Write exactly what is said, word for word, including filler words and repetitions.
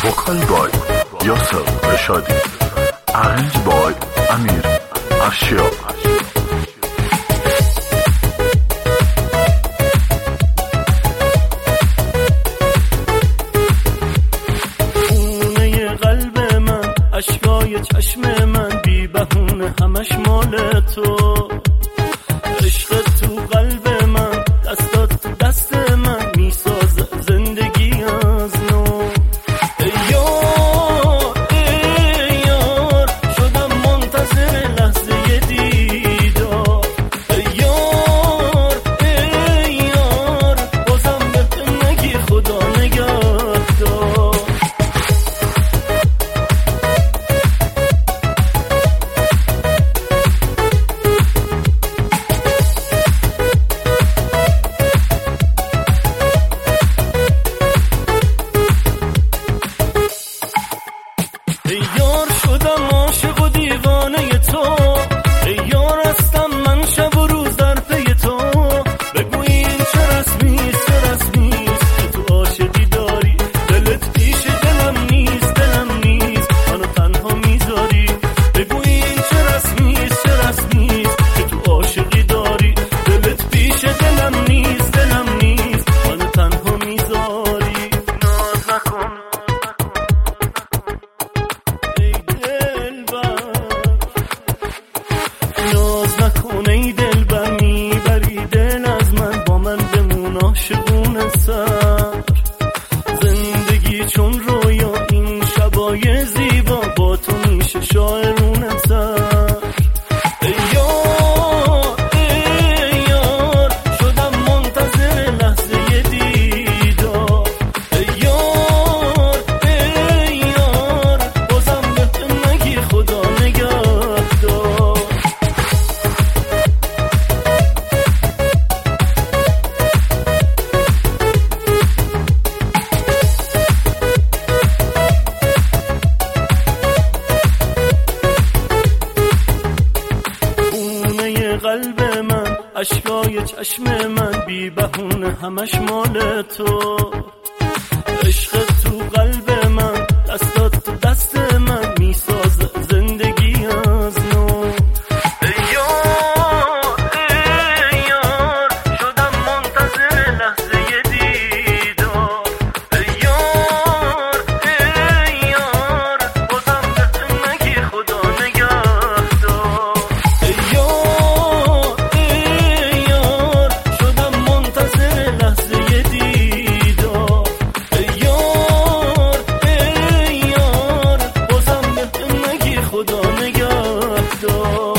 Vocal by Yasser Rashadi, arranged by Amir Ashia. اشکای چشم من بی بهونه همش مال تو، عشق تو قلب من، دستات تو دست من میسازه زندگی از نو. ای یار ای یار شدم منتظر لحظه دیدار. ای یار ای یار بازم بهم نگی خدا نگهدار. ای یار شدم عاشق و دیوانه تو، ای یار هستم من شب و روز در پی تو. بگو این چه رسمیست چه رسمیست که تو عاشقی داری، دلت پیش دلم نیست دلم نیست منو تنها میذاری. بگو این چه رسمیست چه رسمیست که تو عاشقی داری، دلت پیش دلم نیست دلم نیست منو تنها میذاری. ناز نکن ناز نکن ای دلبر، میبری دل از من، با من بمون عاشقونه سر. زندگی چون رویا این شبای زیبا، با تو میشه شاعرونه سر. ای یار ای یار شدم منتظر لحظه دیدار. ای یار ای یار بازم بهم نگی خدا نگهدار. قلب من اشکای چشم من بی بهونه همش مال تو، عشق تو قلب من، دستات تو دست من میسازه زندگی از نو. ای یار ای یار شدم منتظر لحظه دیدار. ای یار ای یار بازم بهم نگی خدا نگهدار. ای یار ای یار شدم منتظر لحظه دیدار. ای یار ای یار بازم بهم نگی خدا نگهدار.